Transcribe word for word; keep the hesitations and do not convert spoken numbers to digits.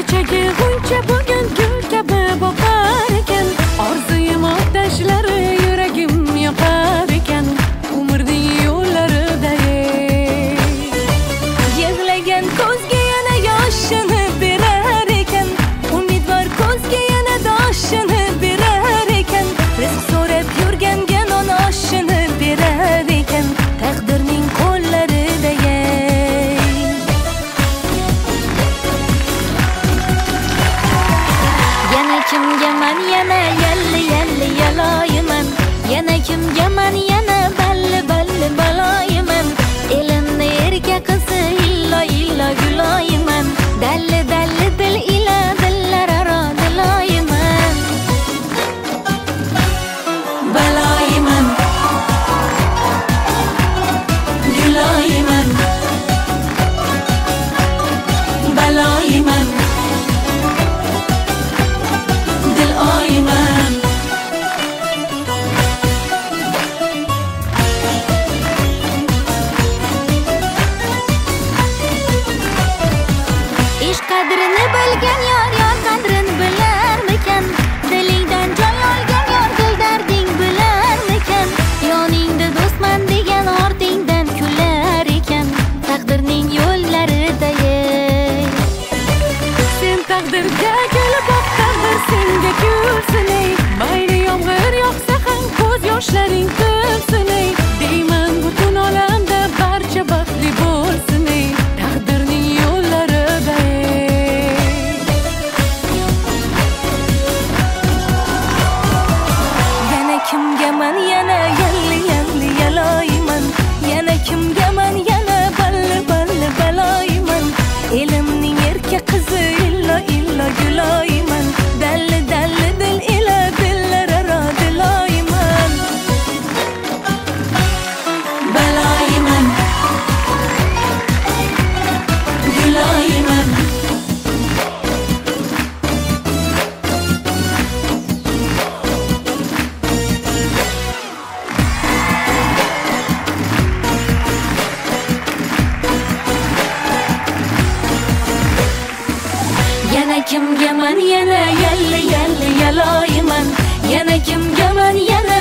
kechagi g'uncha bugun gul kabi boqar ekan. Orzuyim otashlari yuragim yoqar ekan. Umrning yo'llarida yig'lagan ko'zga yana yoshini berar ekan. Umidvor ko'zga yana doshini berar ekan. Rizq so'rab yurganga non oshini berar ekan. Taqdirning qo'llarida yana kimga man yana yalli yalli yaloyiman. Yana kimga man yana balli balli baloyiman. Elimni erka qizi illo illo guloyiman. Dalli dalli dil ila dillararo diloyiman. Baloyiman, guloyiman, baloyiman, dil oyiman. Ish qadrini bilgan yor yor qadrini bilarmikan? Dilingdan joy olgan yor dil darding bilarmikan? Yoningda do'stman degan ortingdan kular ekan. Taqdirning yo'llarida sen taqdirga gul boq, taqdir senga kulsin ey. Mayli yomg'ir yog'sa ham ko'z yoshlaring to'lsin ey. Deyman butun olamda barcha baxtli bo'lsin ey. Taqdirning yo'llarida yana kimga man yana yalli yalli yaloyiman. Yana kimga man yana balli balli baloyiman. Elimning erka qizi illo illo guloyiman. Dalli dalli dil ila dillararo diloyiman. Baloyiman, guloyiman. Yana kimga man yana yalli yalli yaloyiman. Yana kimga man yana